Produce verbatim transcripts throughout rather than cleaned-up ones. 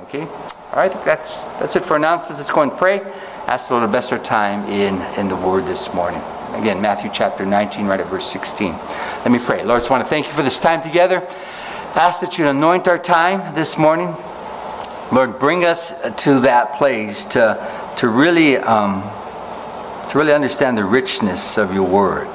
Okay? All right, I think that's, that's it for announcements. Let's go and pray. Ask the Lord to bless our time in, in the Word this morning. Again, Matthew chapter nineteen, right at verse sixteen. Let me pray. Lord, I just want to thank you for this time together. Ask that you anoint our time this morning. Lord, bring us to that place to, to really um, to really understand the richness of your Word.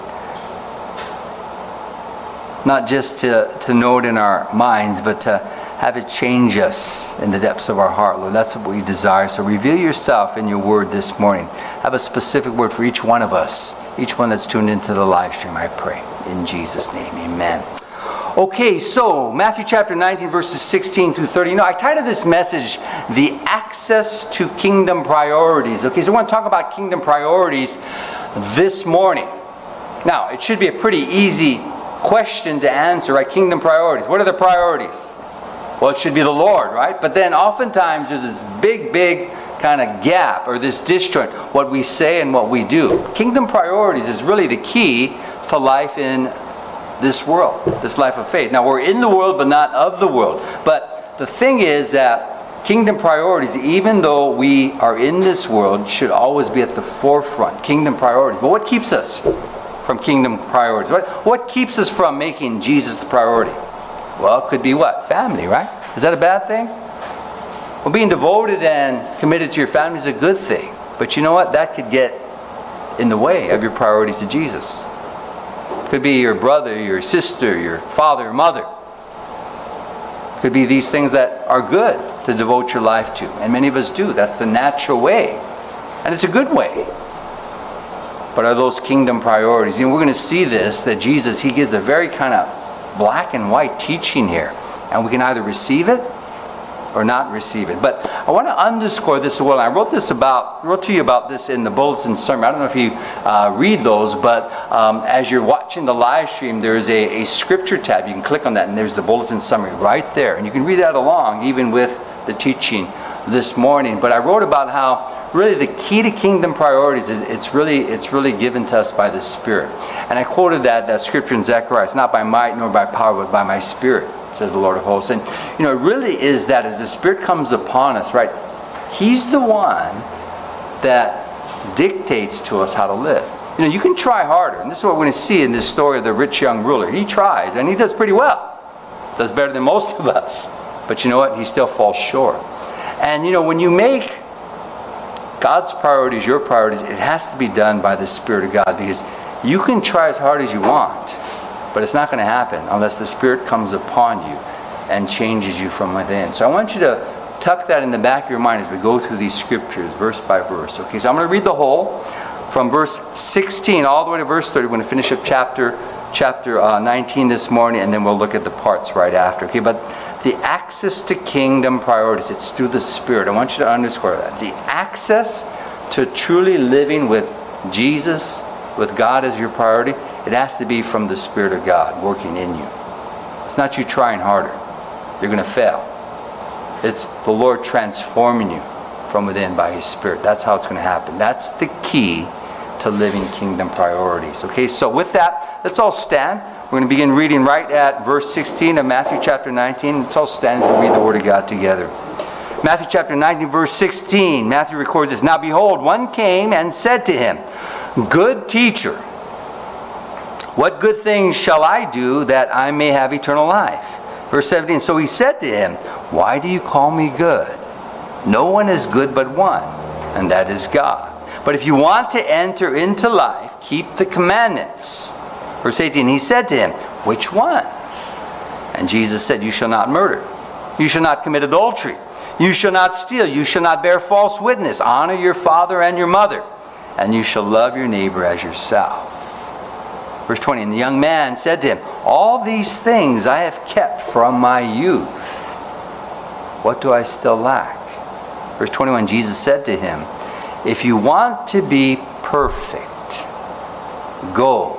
Not just to, to know it in our minds, but to have it change us in the depths of our heart, Lord. That's what we desire. So reveal yourself in your Word this morning. Have a specific word for each one of us, each one that's tuned into the live stream, I pray. In Jesus' name, amen. Okay, so Matthew chapter nineteen, verses sixteen through thirty. You know, I titled this message, The Access to Kingdom Priorities. Okay, so I want to talk about kingdom priorities this morning. Now, it should be a pretty easy question to answer, right? Kingdom priorities. What are the priorities? Well, it should be the Lord, right? But then oftentimes there's this big, big kind of gap or this disjoint, what we say and what we do. Kingdom priorities is really the key to life in this world, this life of faith. Now, we're in the world, but not of the world. But the thing is that kingdom priorities, even though we are in this world, should always be at the forefront. Kingdom priorities. But what keeps us from kingdom priorities? What, what keeps us from making Jesus the priority? Well, it could be what? Family, right? Is that a bad thing? Well, being devoted and committed to your family is a good thing. But you know what? That could get in the way of your priorities to Jesus. It could be your brother, your sister, your father, or mother. It could be these things that are good to devote your life to. And many of us do. That's the natural way. And it's a good way. But are those kingdom priorities? You know, we're going to see this, that Jesus, He gives a very kind of black and white teaching here. And we can either receive it or not receive it. But I want to underscore this as well. I wrote this about, wrote to you about this in the bulletin summary. I don't know if you uh, read those, but um, as you're watching the live stream, there's a, a scripture tab. You can click on that and there's the bulletin summary right there. And you can read that along even with the teaching this morning. But I wrote about how really the key to kingdom priorities is it's really it's really given to us by the Spirit. And I quoted that, that scripture in Zechariah. It's not by might nor by power, but by my Spirit, says the Lord of hosts. And you know, it really is that as the Spirit comes upon us, right, He's the one that dictates to us how to live. You know, you can try harder. And this is what we're going to see in this story of the rich young ruler. He tries, and he does pretty well. Does better than most of us. But you know what? He still falls short. And you know, when you make God's priorities your priorities, it has to be done by the Spirit of God, because you can try as hard as you want, but it's not going to happen unless the Spirit comes upon you and changes you from within. So I want you to tuck that in the back of your mind as we go through these scriptures verse by verse. Okay, so I'm going to read the whole from verse sixteen all the way to verse thirty. We're going to finish up chapter chapter uh, nineteen this morning, and then we'll look at the parts right after. Okay, but the access to kingdom priorities, it's through the Spirit. I want you to underscore that. The access to truly living with Jesus, with God as your priority, it has to be from the Spirit of God working in you. It's not you trying harder. You're going to fail. It's the Lord transforming you from within by His Spirit. That's how it's going to happen. That's the key to living kingdom priorities. Okay, so with that, let's all stand. We're going to begin reading right at verse sixteen of Matthew chapter nineteen. Let's all stand as we read the Word of God together. Matthew chapter nineteen, verse sixteen. Matthew records this. Now behold, one came and said to Him, Good teacher, what good things shall I do that I may have eternal life? Verse seventeen. So He said to him, Why do you call me good? No one is good but one, and that is God. But if you want to enter into life, keep the commandments. Verse eighteen, He said to him, Which ones? And Jesus said, You shall not murder. You shall not commit adultery. You shall not steal. You shall not bear false witness. Honor your father and your mother. And you shall love your neighbor as yourself. Verse twenty, And the young man said to him, All these things I have kept from my youth. What do I still lack? Verse twenty-one, Jesus said to him, If you want to be perfect, go.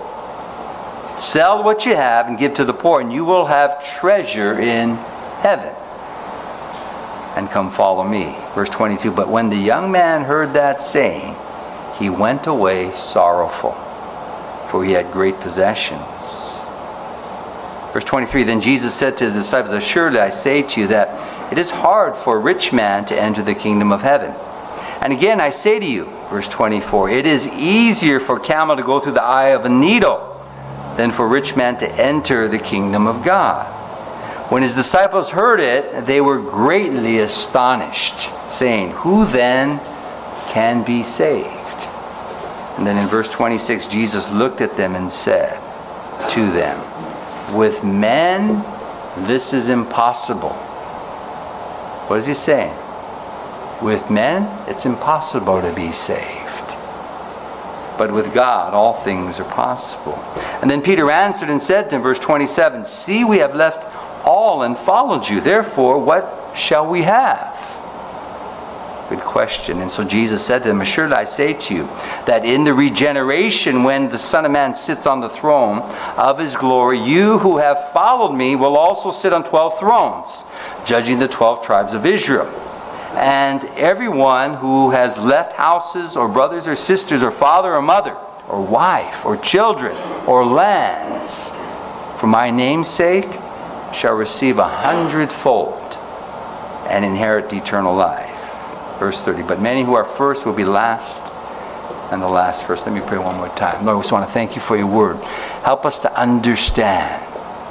Sell what you have and give to the poor, and you will have treasure in heaven. And come follow me. Verse twenty-two, But when the young man heard that saying, he went away sorrowful, for he had great possessions. Verse twenty-three, Then Jesus said to His disciples, Assuredly I say to you that it is hard for a rich man to enter the kingdom of heaven. And again, I say to you, verse twenty-four, it is easier for a camel to go through the eye of a needle than for a rich man to enter the kingdom of God. When his disciples heard it, they were greatly astonished, saying, who then can be saved? And then in verse twenty-six, Jesus looked at them and said to them, with men, this is impossible. What is he saying? With men, it's impossible to be saved. But with God, all things are possible. And then Peter answered and said to him, verse twenty-seven, see, we have left all and followed you. Therefore, what shall we have? Good question. And so Jesus said to them, assuredly I say to you, that in the regeneration, when the Son of Man sits on the throne of his glory, you who have followed me will also sit on twelve thrones, judging the twelve tribes of Israel. And everyone who has left houses or brothers or sisters or father or mother or wife or children or lands for my name's sake shall receive a hundredfold and inherit eternal life. Verse thirty, but many who are first will be last, and the last first. Let me pray one more time. Lord, we just want to thank you for your word. Help us to understand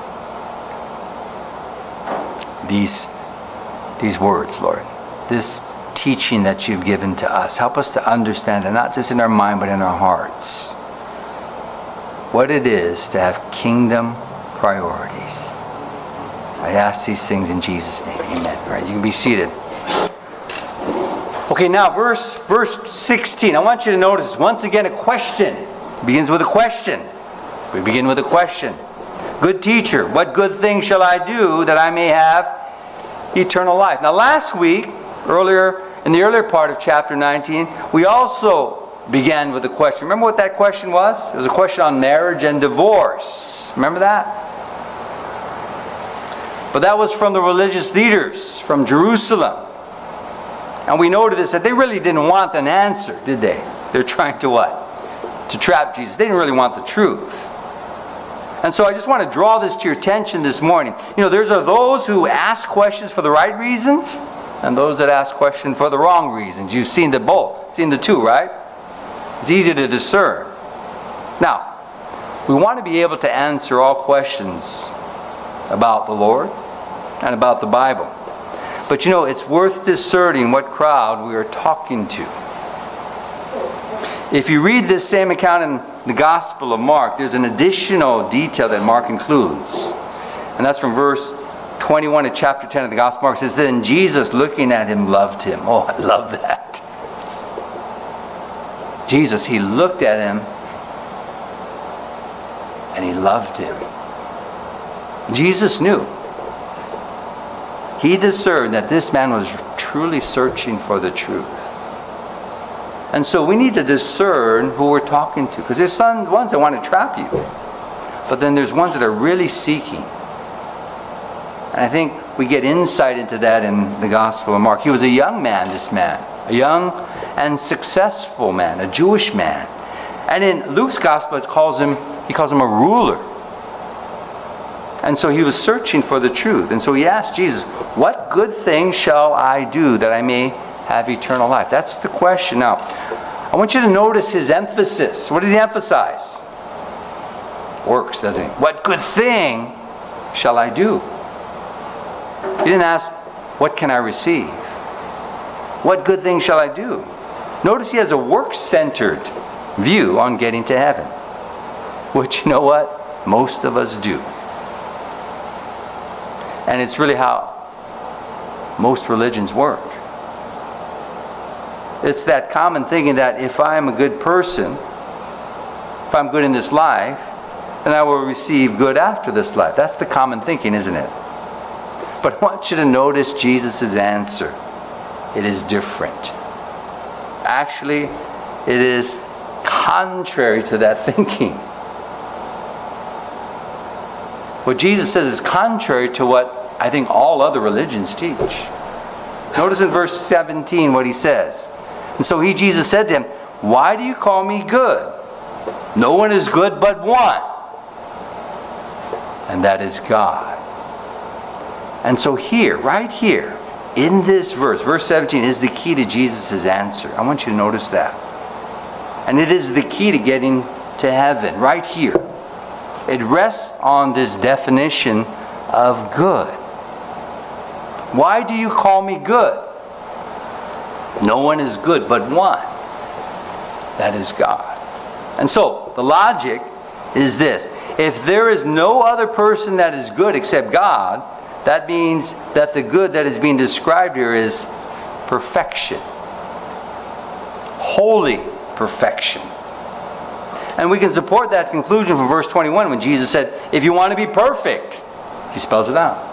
these, these words, Lord. This teaching that you've given to us. Help us to understand it, not just in our mind, but in our hearts, what it is to have kingdom priorities. I ask these things in Jesus' name. Amen. All right, you can be seated. Okay, now verse verse sixteen. I want you to notice once again a question. It begins with a question. We begin with a question. Good teacher, what good thing shall I do that I may have eternal life? Now last week, earlier in the earlier part of chapter nineteen, we also began with a question. Remember what that question was? It was a question on marriage and divorce. Remember that? But that was from the religious leaders from Jerusalem. And we noticed that they really didn't want an answer, did they? They're trying to what? To trap Jesus. They didn't really want the truth. And so I just want to draw this to your attention this morning. You know, there's are those who ask questions for the right reasons and those that ask questions for the wrong reasons. You've seen the both, seen the two, right? It's easy to discern. Now, we want to be able to answer all questions about the Lord and about the Bible. But you know, it's worth discerning what crowd we are talking to. If you read this same account in the Gospel of Mark, there's an additional detail that Mark includes. And that's from verse twenty-one of chapter ten of the Gospel of Mark. It says, then Jesus, looking at him, loved him. Oh, I love that. Jesus, he looked at him and he loved him. Jesus knew. He discerned that this man was truly searching for the truth. And so we need to discern who we're talking to. Because there's some ones that want to trap you. But then there's ones that are really seeking. And I think we get insight into that in the Gospel of Mark. He was a young man, this man. A young and successful man. A Jewish man. And in Luke's Gospel, it calls him, he calls him a ruler. And so he was searching for the truth. And so he asked Jesus, what good thing shall I do that I may have eternal life? That's the question. Now, I want you to notice his emphasis. What does he emphasize? Works, doesn't he? What good thing shall I do? He didn't ask, what can I receive? What good thing shall I do? Notice he has a work-centered view on getting to heaven. Which, you know what? Most of us do. And it's really how most religions work. It's that common thinking that if I'm a good person, if I'm good in this life, then I will receive good after this life. That's the common thinking, isn't it? But I want you to notice Jesus' answer. It is different. Actually, it is contrary to that thinking. What Jesus says is contrary to what I think all other religions teach. Notice in verse seventeen what he says. And so he, Jesus, said to him, why do you call me good? No one is good but one. And that is God. And so here, right here, in this verse, verse seventeen, is the key to Jesus' answer. I want you to notice that. And it is the key to getting to heaven, right here. It rests on this definition of good. Why do you call me good? No one is good but one. That is God. And so, the logic is this. If there is no other person that is good except God, that means that the good that is being described here is perfection. Holy perfection. And we can support that conclusion from verse twenty-one when Jesus said, if you want to be perfect, he spells it out.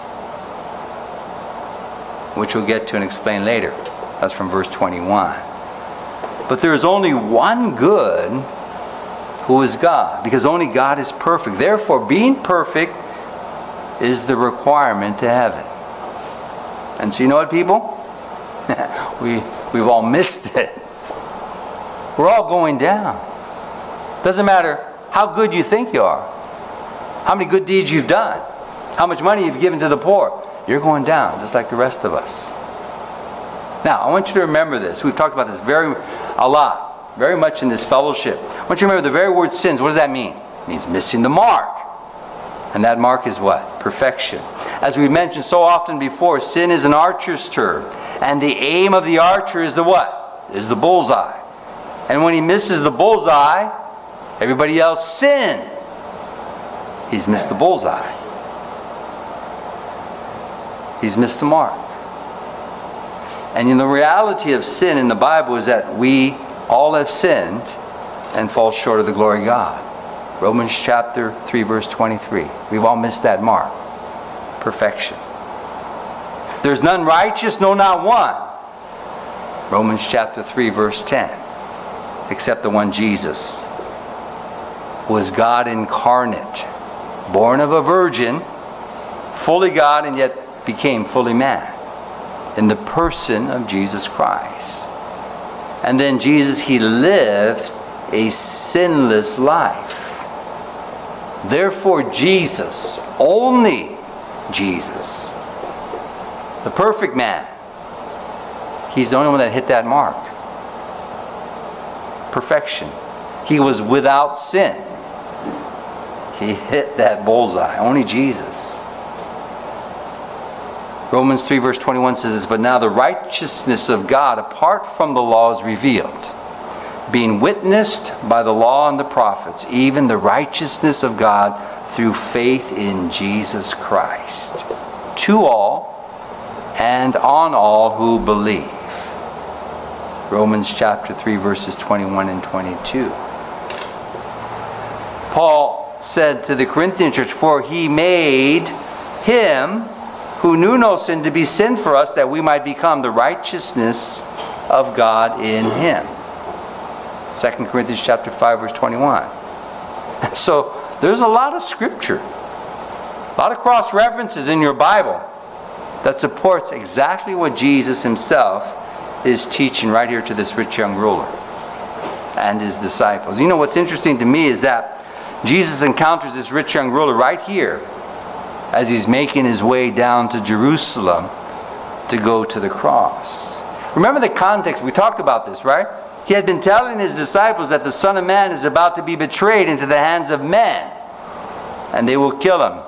Which we'll get to and explain later. That's from verse twenty-one. But there is only one good, who is God, because only God is perfect. Therefore, being perfect is the requirement to heaven. And so you know what, people? we, we've all missed it. We're all going down. Doesn't matter how good you think you are, how many good deeds you've done, how much money you've given to the poor. You're going down, just like the rest of us. Now, I want you to remember this. We've talked about this very a lot, very much in this fellowship. I want you to remember the very word sins. What does that mean? It means missing the mark. And that mark is what? Perfection. As we mentioned so often before, sin is an archer's term. And the aim of the archer is the what? Is the bullseye. And when he misses the bullseye, everybody else sin. He's missed the bullseye. He's missed the mark. And in the reality of sin in the Bible is that we all have sinned and fall short of the glory of God. Romans chapter three, verse twenty-three. We've all missed that mark. Perfection. There's none righteous, no, not one. Romans chapter three, verse ten. Except the one Jesus, who was God incarnate, born of a virgin, fully God and yet became fully man, in the person of Jesus Christ. And then Jesus, he lived a sinless life. Therefore Jesus, only Jesus, the perfect man, he's the only one that hit that mark. Perfection. He was without sin. He hit that bullseye. Only Jesus. Romans three verse twenty-one says this, but now the righteousness of God apart from the law is revealed, being witnessed by the law and the prophets, even the righteousness of God through faith in Jesus Christ, to all and on all who believe. Romans chapter three verses twenty-one and twenty-two. Paul said to the Corinthian church, for he made him who knew no sin to be sin for us, that we might become the righteousness of God in him. Second Corinthians chapter five verse twenty-one. And so there's a lot of scripture, a lot of cross references in your Bible that supports exactly what Jesus himself is teaching right here to this rich young ruler and his disciples. You know what's interesting to me is that Jesus encounters this rich young ruler right here as he's making his way down to Jerusalem to go to the cross. Remember the context, we talked about this, right? He had been telling his disciples that the Son of Man is about to be betrayed into the hands of men, and they will kill him.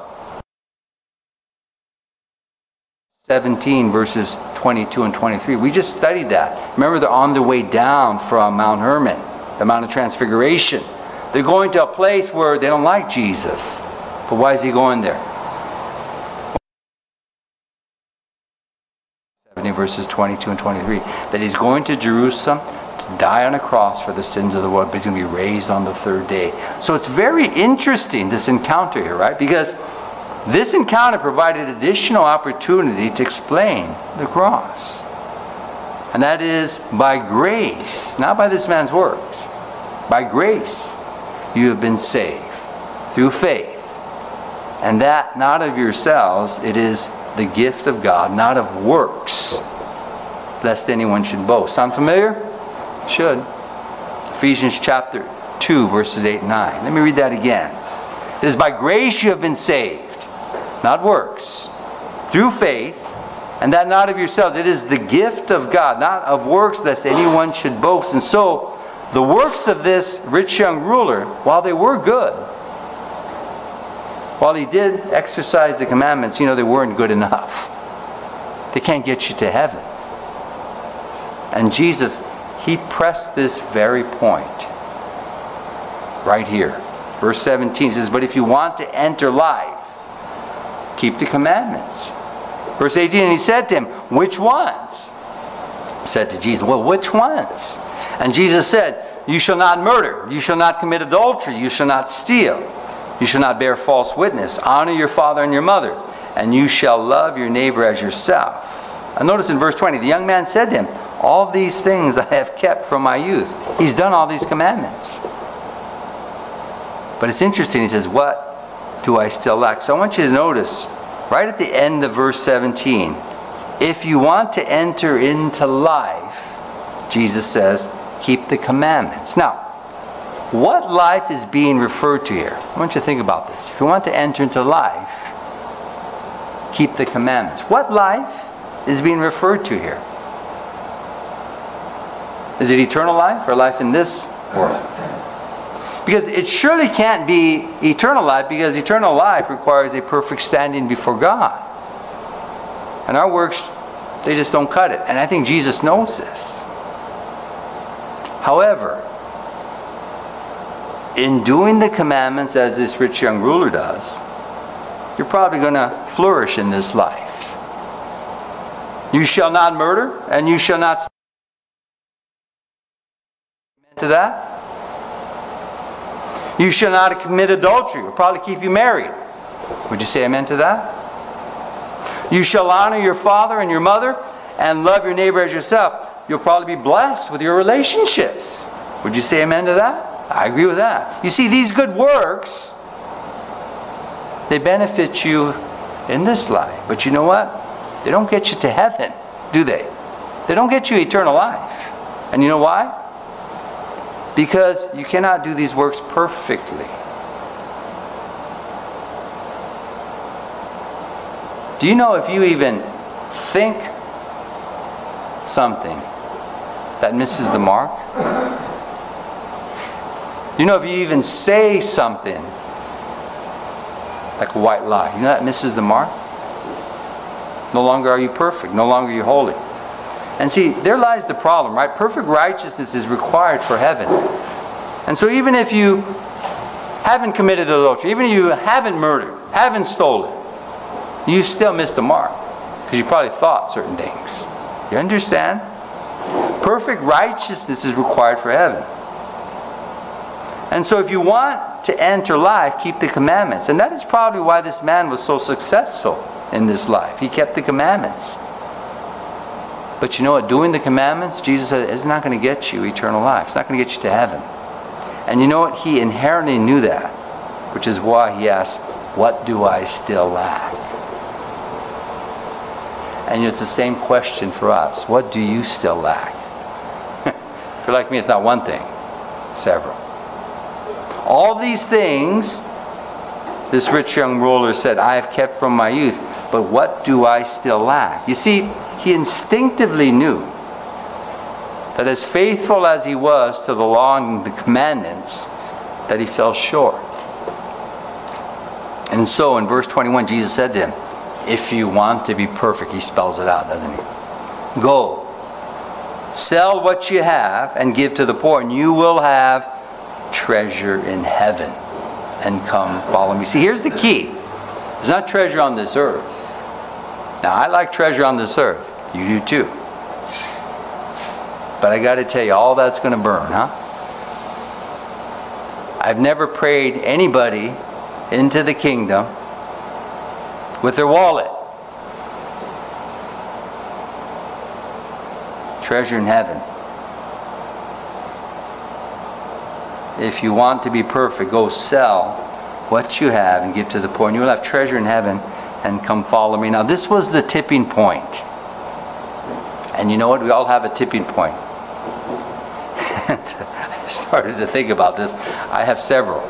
seventeen verses twenty-two and twenty-three. We just studied that. Remember, they're on their way down from Mount Hermon, the Mount of Transfiguration. They're going to a place where they don't like Jesus. But why is he going there? seventeen verses twenty-two and twenty-three. That he's going to Jerusalem to die on a cross for the sins of the world, but he's going to be raised on the third day. So it's very interesting, this encounter here, right? Because this encounter provided additional opportunity to explain the cross. And that is by grace, not by this man's works. By grace, you have been saved through faith. And that not of yourselves, it is the gift of God, not of works, lest anyone should boast. Sound familiar? Should. Ephesians chapter two, verses eight and nine. Let me read that again. It is by grace you have been saved, not works, through faith, And that not of yourselves. It is the gift of God, not of works, lest anyone should boast. And so, the works of this rich young ruler, while they were good, while he did exercise the commandments, you know, they weren't good enough. They can't get you to heaven. And Jesus, he pressed this very point right here. Verse seventeen says, but if you want to enter life, keep the commandments. Verse eighteen, and he said to him, which ones? He said to Jesus, well, which ones? And Jesus said, you shall not murder, you shall not commit adultery, you shall not steal, you shall not bear false witness, honor your father and your mother, and you shall love your neighbor as yourself. And notice in verse twenty, the young man said to him, all these things I have kept from my youth. He's done all these commandments. But it's interesting, he says, what do I still lack? So I want you to notice, right at the end of verse seventeen, if you want to enter into life, Jesus says, keep the commandments. Now, what life is being referred to here? I want you to think about this. If you want to enter into life, keep the commandments. What life is being referred to here? Is it eternal life or life in this world? Because it surely can't be eternal life, because eternal life requires a perfect standing before God. And our works, they just don't cut it. And I think Jesus knows this. However, in doing the commandments as this rich young ruler does, you're probably going to flourish in this life. You shall not murder, and you shall not steal. Amen to that? You shall not commit adultery. It will probably keep you married. Would you say amen to that? You shall honor your father and your mother and love your neighbor as yourself. You'll probably be blessed with your relationships. Would you say amen to that? I agree with that. You see, these good works, they benefit you in this life. But you know what? They don't get you to heaven, do they? They don't get you eternal life. And you know why? Because you cannot do these works perfectly. Do you know if you even think something that misses the mark? Do you know if you even say something like a white lie, you know that misses the mark? No longer are you perfect. No longer are you holy. And see, there lies the problem, right? Perfect righteousness is required for heaven. And so even if you haven't committed adultery, even if you haven't murdered, haven't stolen, you still missed the mark. Because you probably thought certain things. You understand? Perfect righteousness is required for heaven. And so if you want to enter life, keep the commandments. And that is probably why this man was so successful in this life. He kept the commandments. But you know what? Doing the commandments, Jesus said, it's not going to get you eternal life. It's not going to get you to heaven. And you know what? He inherently knew that. Which is why he asked, what do I still lack? And it's the same question for us. What do you still lack? If you're like me, it's not one thing. Several. All these things, this rich young ruler said, I have kept from my youth. But what do I still lack? You see, he instinctively knew that as faithful as he was to the law and the commandments, that he fell short. And so in verse twenty-one, Jesus said to him, if you want to be perfect, he spells it out, doesn't he? Go, sell what you have and give to the poor, and you will have treasure in heaven. And come follow me. See, here's the key. It's not treasure on this earth. Now, I like treasure on this earth. You do too. But I got to tell you, all that's going to burn, huh? I've never prayed anybody into the kingdom with their wallet. Treasure in heaven. If you want to be perfect, go sell what you have and give to the poor, and you will have treasure in heaven, and come follow me. Now, this was the tipping point. And you know what? We all have a tipping point. I started to think about this. I have several.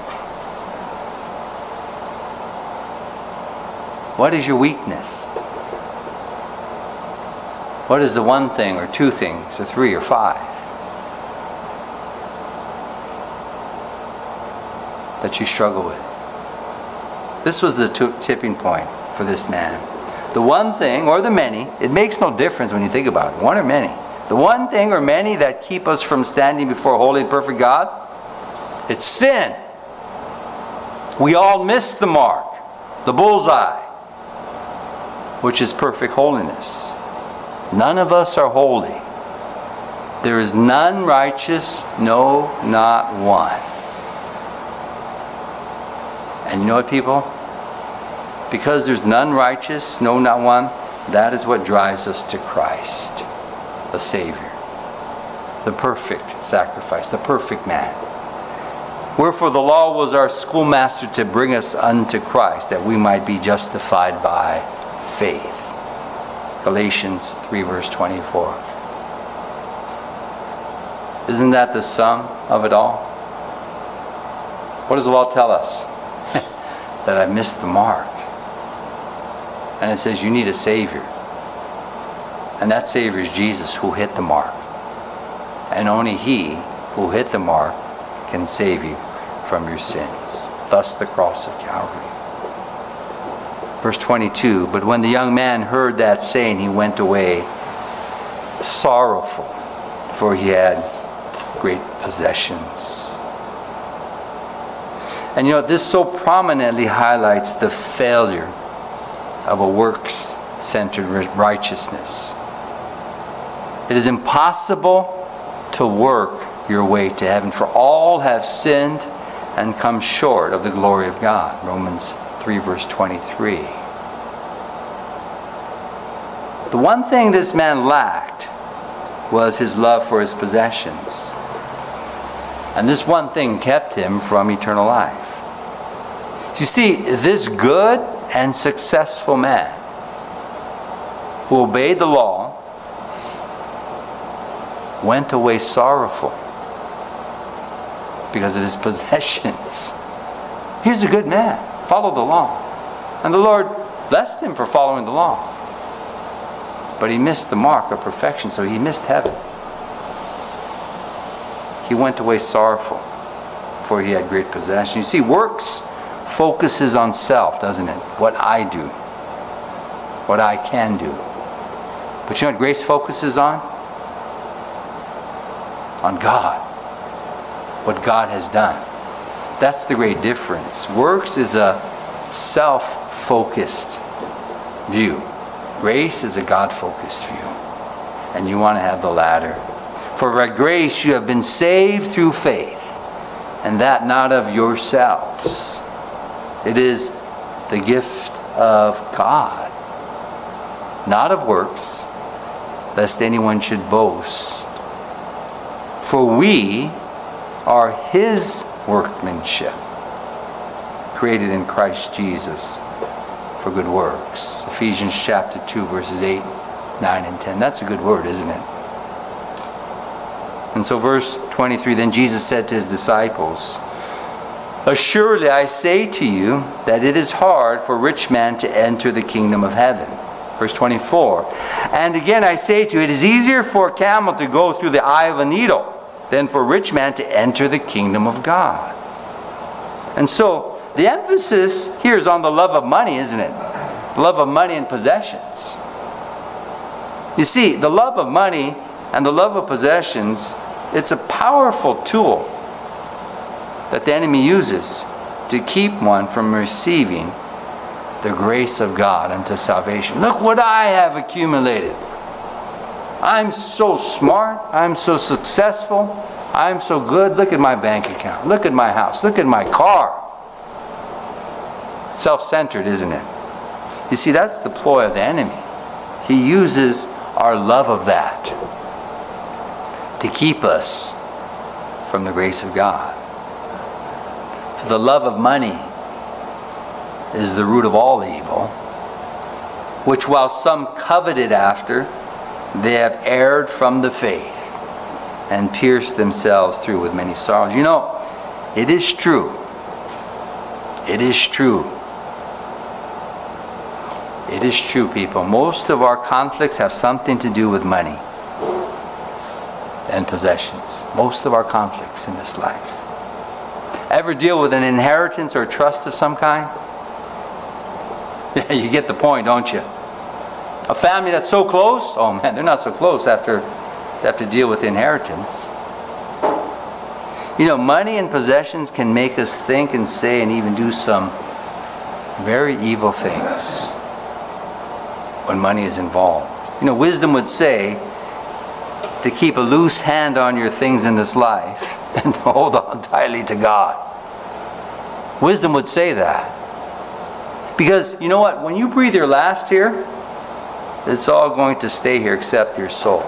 What is your weakness? What is the one thing or two things or three or five that you struggle with? This was the t- tipping point for this man. The one thing or the many, it makes no difference when you think about it, one or many. The one thing or many that keep us from standing before a holy and perfect God, it's sin. We all miss the mark, the bullseye, which is perfect holiness. None of us are holy. There is none righteous, no, not one. And you know what, people? Because there's none righteous, no, not one, that is what drives us to Christ, the Savior, the perfect sacrifice, the perfect man. Wherefore the law was our schoolmaster to bring us unto Christ, that we might be justified by faith. Galatians three verse twenty-four. Isn't that the sum of it all? What does the law tell us? That I've missed the mark. And it says you need a Savior. And that Savior is Jesus, who hit the mark. And only He who hit the mark can save you from your sins. Thus the cross of Calvary. Verse twenty-two, but when the young man heard that saying, he went away sorrowful, for he had great possessions. And you know, this so prominently highlights the failure of a works-centered righteousness. It is impossible to work your way to heaven, for all have sinned and come short of the glory of God. Romans three verse twenty-three. The one thing this man lacked was his love for his possessions. And this one thing kept him from eternal life. You see, this good and successful man who obeyed the law went away sorrowful because of his possessions. He's a good man, followed the law. And the Lord blessed him for following the law. But he missed the mark of perfection, so he missed heaven. He went away sorrowful, for he had great possession. You see, works focuses on self, doesn't it? What I do. What I can do. But you know what grace focuses on? On God. What God has done. That's the great difference. Works is a self-focused view. Grace is a God-focused view. And you want to have the latter. For by grace you have been saved through faith, and that not of yourselves. It is the gift of God, not of works, lest anyone should boast. For we are His workmanship, created in Christ Jesus for good works. Ephesians chapter two, verses eight, nine, and ten. That's a good word, isn't it? And so verse twenty-three, then Jesus said to His disciples, assuredly I say to you that it is hard for a rich man to enter the kingdom of heaven. Verse twenty-four, and again I say to you, it is easier for a camel to go through the eye of a needle than for a rich man to enter the kingdom of God. And so the emphasis here is on the love of money, isn't it? The love of money and possessions. You see, the love of money and the love of possessions, it's a powerful tool that the enemy uses to keep one from receiving the grace of God unto salvation. Look what I have accumulated. I'm so smart. I'm so successful. I'm so good. Look at my bank account. Look at my house. Look at my car. Self-centered, isn't it? You see, that's the ploy of the enemy. He uses our love of that to keep us from the grace of God. For the love of money is the root of all evil, which while some coveted after, they have erred from the faith and pierced themselves through with many sorrows. You know, it is true. It is true. It is true, people. Most of our conflicts have something to do with money and possessions. Most of our conflicts in this life. Ever deal with an inheritance or trust of some kind? Yeah, you get the point, don't you? A family that's so close, oh man, they're not so close after they have to deal with inheritance. You know, money and possessions can make us think and say and even do some very evil things when money is involved. You know, wisdom would say to keep a loose hand on your things in this life and to hold on tightly to God. Wisdom would say that. Because, you know what? When you breathe your last here, it's all going to stay here except your soul.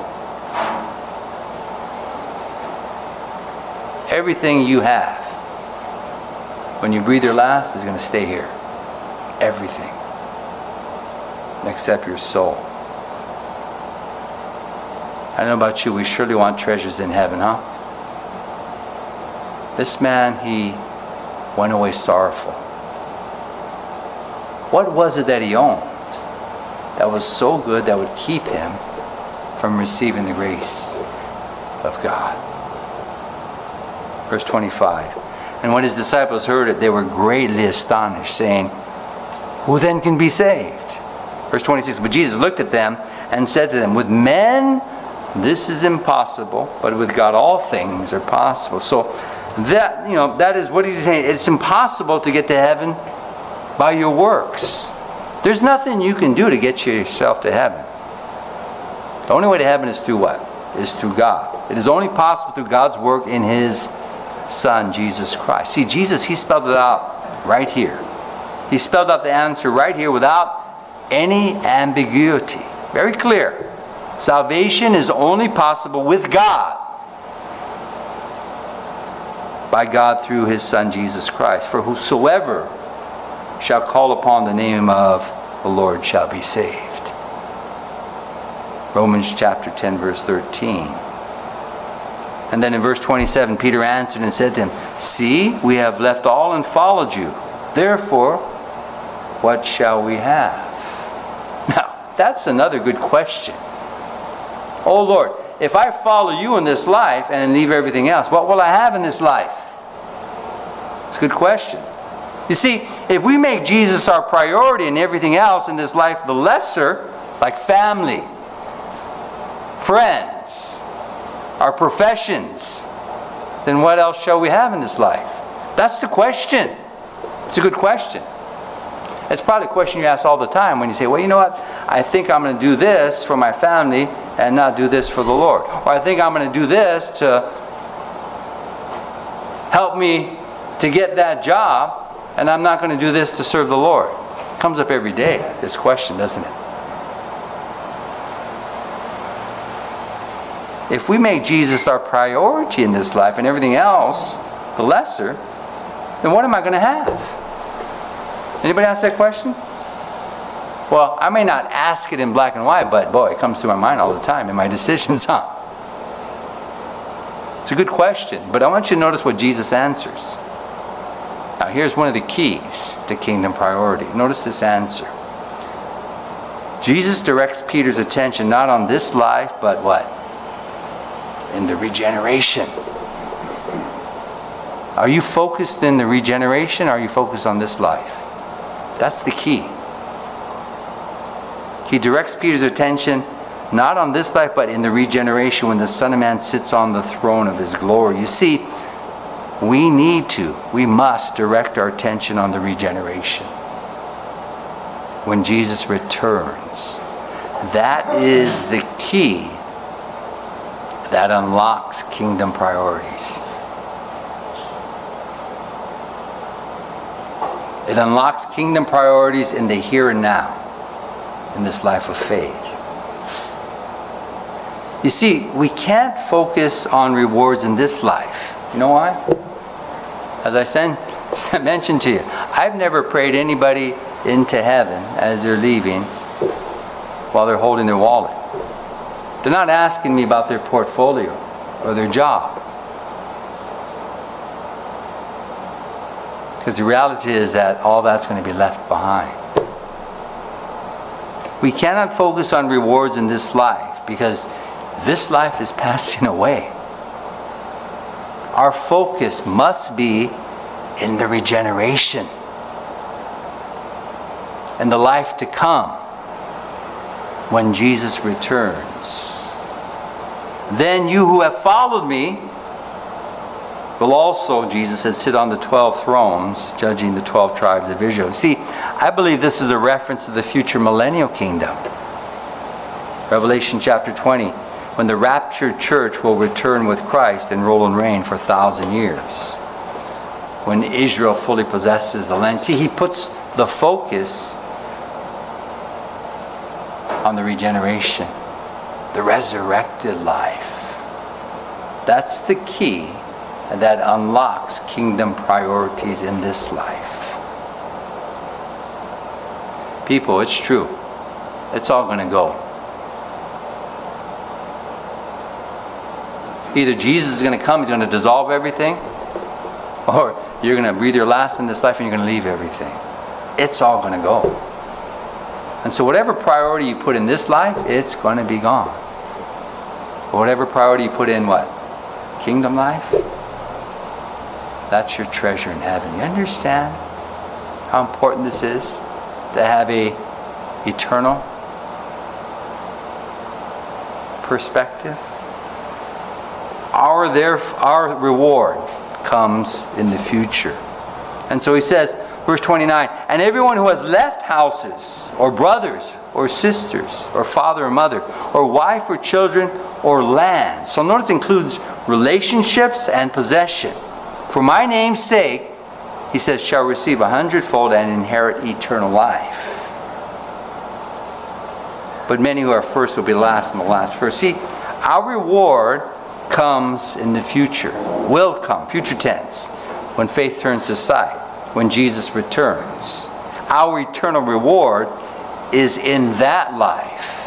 Everything you have, when you breathe your last, is going to stay here. Everything. Except your soul. I don't know about you, we surely want treasures in heaven, huh? This man, he went away sorrowful. What was it that he owned that was so good that would keep him from receiving the grace of God? Verse twenty-five. And when his disciples heard it, they were greatly astonished, saying, who then can be saved? Verse twenty-six. But Jesus looked at them and said to them, with men this is impossible, but with God all things are possible. So that, you know, that is what he's saying. It's impossible to get to heaven by your works. There's nothing you can do to get yourself to heaven. The only way to heaven is through what? Is through God. It is only possible through God's work in His Son, Jesus Christ. See, Jesus, He spelled it out right here. He spelled out the answer right here without any ambiguity. Very clear. Salvation is only possible with God. By God through His Son, Jesus Christ. For whosoever shall call upon the name of the Lord shall be saved. Romans chapter ten, verse thirteen. And then in verse twenty-seven, Peter answered and said to him, see, we have left all and followed you. Therefore, what shall we have? Now, that's another good question. Oh Lord, if I follow you in this life and leave everything else, what will I have in this life? It's a good question. You see, if we make Jesus our priority and everything else in this life the lesser, like family, friends, our professions, then what else shall we have in this life? That's the question. It's a good question. It's probably a question you ask all the time when you say, well, you know what? I think I'm going to do this for my family and not do this for the Lord. Or I think I'm going to do this to help me to get that job, and I'm not going to do this to serve the Lord. It comes up every day, this question, doesn't it? If we make Jesus our priority in this life and everything else the lesser, then what am I going to have? Anybody ask that question? Well, I may not ask it in black and white, but boy, it comes to my mind all the time in my decisions, huh? It's a good question, but I want you to notice what Jesus answers. Now, here's one of the keys to kingdom priority. Notice this answer. Jesus directs Peter's attention not on this life, but what? In the regeneration. Are you focused in the regeneration, or are you focused on this life? That's the key. He directs Peter's attention not on this life, but in the regeneration when the Son of Man sits on the throne of His glory. You see, we need to, we must direct our attention on the regeneration. When Jesus returns, that is the key that unlocks kingdom priorities. It unlocks kingdom priorities in the here and now, in this life of faith. You see, we can't focus on rewards in this life. You know why? As I said, mentioned to you, I've never prayed anybody into heaven as they're leaving while they're holding their wallet. They're not asking me about their portfolio or their job. Because the reality is that all that's going to be left behind. We cannot focus on rewards in this life because this life is passing away. Our focus must be in the regeneration and the life to come when Jesus returns. Then you who have followed me will also, Jesus said, sit on the twelve thrones, judging the twelve tribes of Israel. See, I believe this is a reference to the future millennial kingdom. Revelation chapter twenty, when the raptured church will return with Christ and rule and reign for a thousand years. When Israel fully possesses the land. See, he puts the focus on the regeneration, the resurrected life. That's the key that unlocks kingdom priorities in this life. People, it's true. It's all going to go. Either Jesus is going to come, he's going to dissolve everything, or you're going to breathe your last in this life and you're going to leave everything. It's all going to go. And so whatever priority you put in this life, it's going to be gone. But whatever priority you put in what? Kingdom life? That's your treasure in heaven. You understand how important this is to have a eternal perspective? Our, there, our reward comes in the future. And so he says, verse twenty-nine, and everyone who has left houses, or brothers, or sisters, or father or mother, or wife or children, or land. So notice it includes relationships and possession. For my name's sake, he says, shall receive a hundredfold and inherit eternal life. But many who are first will be last, and the last first. See, our reward comes in the future. Will come, future tense, when faith turns aside, when Jesus returns. Our eternal reward is in that life.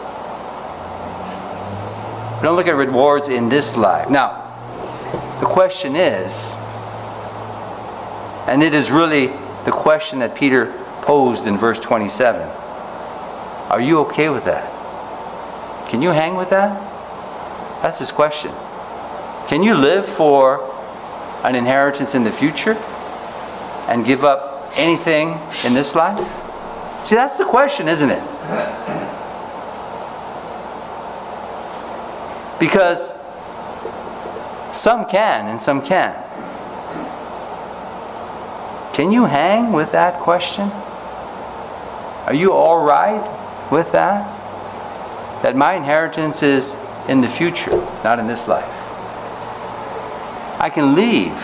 We don't look at rewards in this life. Now, the question is, and it is really the question that Peter posed in verse twenty-seven. Are you okay with that? Can you hang with that? That's his question. Can you live for an inheritance in the future and give up anything in this life? See, that's the question, isn't it? Because some can and some can't. Can you hang with that question? Are you all right with that? That my inheritance is in the future, not in this life. I can leave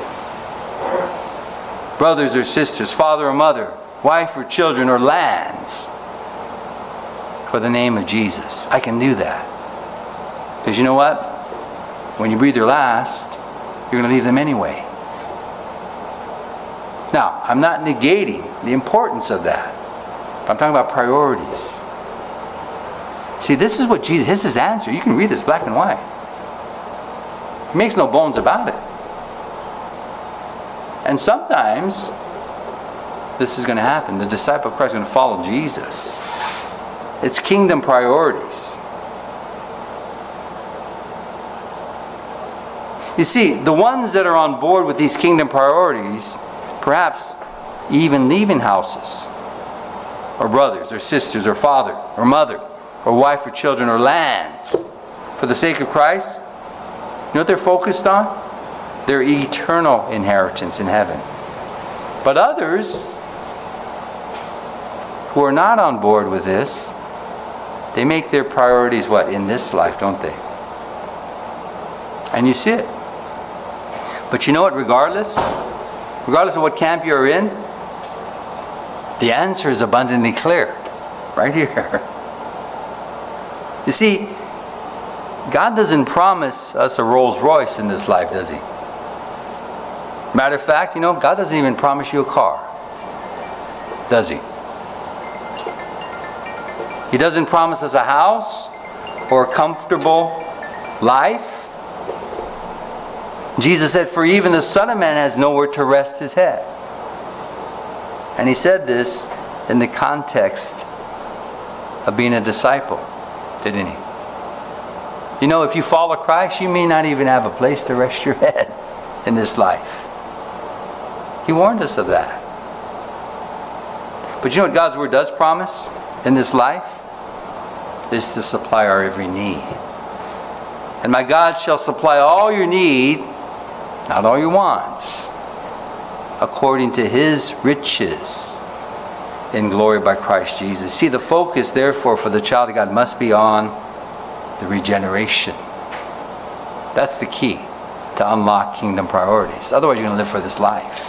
brothers or sisters, father or mother, wife or children or lands for the name of Jesus. I can do that. Because you know what? When you breathe your last, you're going to leave them anyway. Now, I'm not negating the importance of that. But I'm talking about priorities. See, this is what Jesus, this is his answer. You can read this black and white. He makes no bones about it. And sometimes this is going to happen. The disciple of Christ is going to follow Jesus. It's kingdom priorities. You see, the ones that are on board with these kingdom priorities, perhaps even leaving houses, or brothers, or sisters, or father, or mother, or wife, or children, or lands, for the sake of Christ, you know what they're focused on? Their eternal inheritance in heaven. But others who are not on board with this, they make their priorities what? In this life, don't they? And you see it. But you know what? Regardless, regardless of what camp you're in, the answer is abundantly clear. Right here. You see, God doesn't promise us a Rolls Royce in this life, does he? Matter of fact, you know, God doesn't even promise you a car. Does he? He doesn't promise us a house or a comfortable life. Jesus said, for even the Son of Man has nowhere to rest his head. And he said this in the context of being a disciple, didn't he? You know, if you follow Christ, you may not even have a place to rest your head in this life. He warned us of that. But you know what God's Word does promise in this life? Is to supply our every need. And my God shall supply all your need, not all your wants, according to His riches in glory by Christ Jesus. See, the focus, therefore, for the child of God must be on the regeneration. That's the key to unlock kingdom priorities. Otherwise, you're going to live for this life.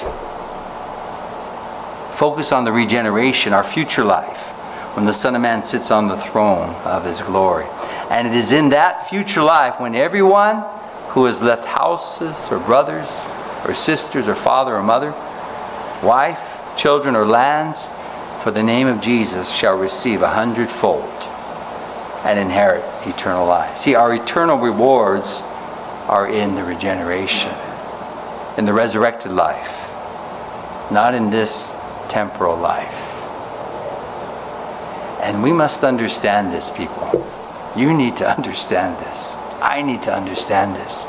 Focus on the regeneration, our future life, when the Son of Man sits on the throne of His glory. And it is in that future life when everyone who has left houses or brothers or sisters or father or mother, wife, children or lands, for the name of Jesus shall receive a hundredfold and inherit eternal life. See, our eternal rewards are in the regeneration, in the resurrected life, not in this temporal life. And we must understand this, people. You need to understand this. I need to understand this.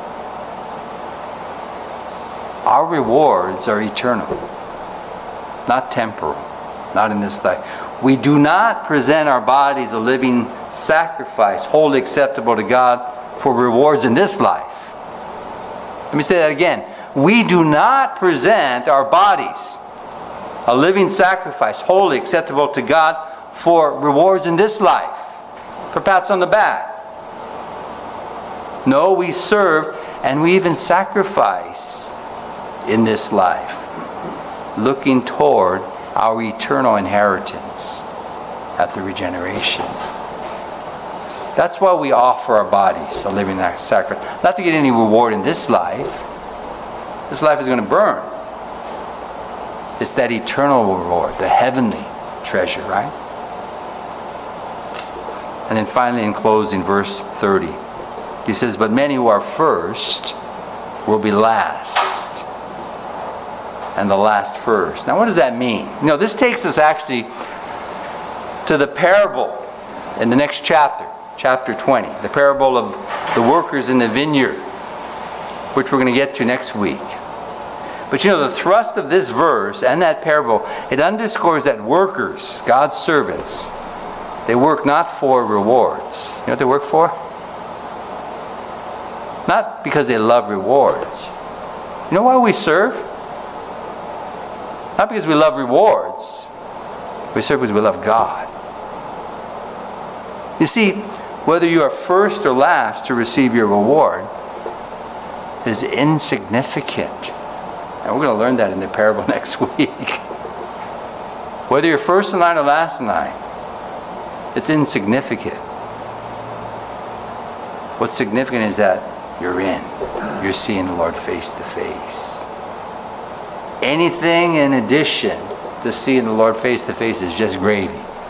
Our rewards are eternal, not temporal, not in this life. We do not present our bodies a living sacrifice, wholly acceptable to God, for rewards in this life. Let me say that again. We do not present our bodies a living sacrifice, wholly acceptable to God, for rewards in this life, for pats on the back. No, we serve and we even sacrifice in this life, looking toward our eternal inheritance at the regeneration. That's why we offer our bodies a living sacrifice. Not to get any reward in this life. This life is going to burn. It's that eternal reward, the heavenly treasure, right? And then finally, in closing, verse thirty, he says, "But many who are first will be last, and the last first." Now, what does that mean? You know, this takes us actually to the parable in the next chapter, chapter twenty, the parable of the workers in the vineyard, which we're going to get to next week. But you know, the thrust of this verse and that parable, it underscores that workers, God's servants, they work not for rewards. You know what they work for? Not because they love rewards. You know why we serve? Not because we love rewards. We serve because we love God. You see, whether you are first or last to receive your reward is insignificant. And we're going to learn that in the parable next week. Whether you're first in line or last in line, it's insignificant. What's significant is that you're in. You're seeing the Lord face to face. Anything in addition to seeing the Lord face to face is just gravy.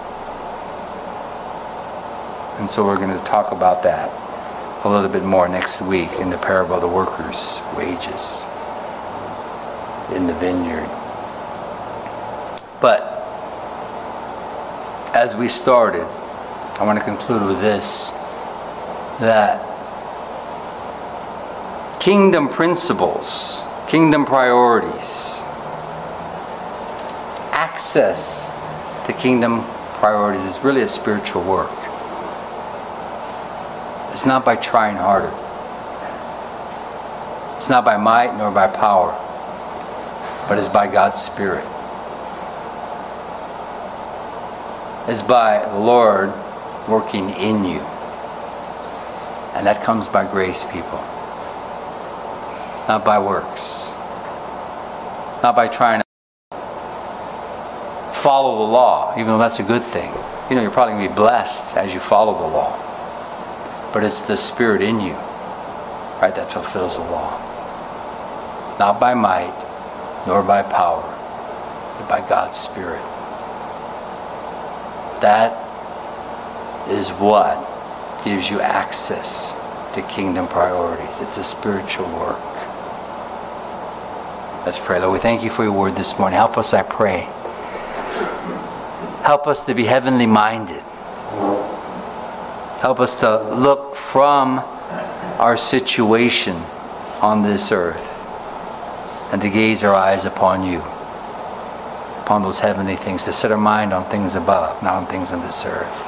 And so we're going to talk about that a little bit more next week in the parable of the workers' wages in the vineyard. But as we started, I want to conclude with this, that kingdom principles, kingdom priorities, access to kingdom priorities is really a spiritual work. It's not by trying harder. It's not by might nor by power, but it's by God's Spirit. It's by the Lord working in you. And that comes by grace, people. Not by works. Not by trying to follow the law, even though that's a good thing. You know, you're probably going to be blessed as you follow the law. But it's the Spirit in you, right, that fulfills the law. Not by might, nor by power, but by God's Spirit. That is what gives you access to kingdom priorities. It's a spiritual work. Let's pray. Lord, we thank you for your word this morning. Help us, I pray. Help us to be heavenly minded. Help us to look from our situation on this earth and to gaze our eyes upon you, upon those heavenly things, to set our mind on things above, not on things on this earth.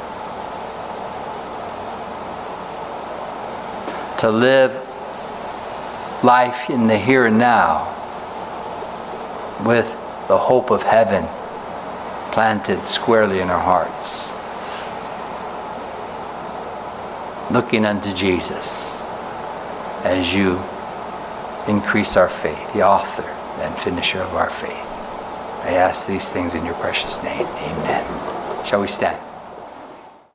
To live life in the here and now with the hope of heaven planted squarely in our hearts, looking unto Jesus as you increase our faith, the author and finisher of our faith. I ask these things in your precious name. Amen. Shall we stand?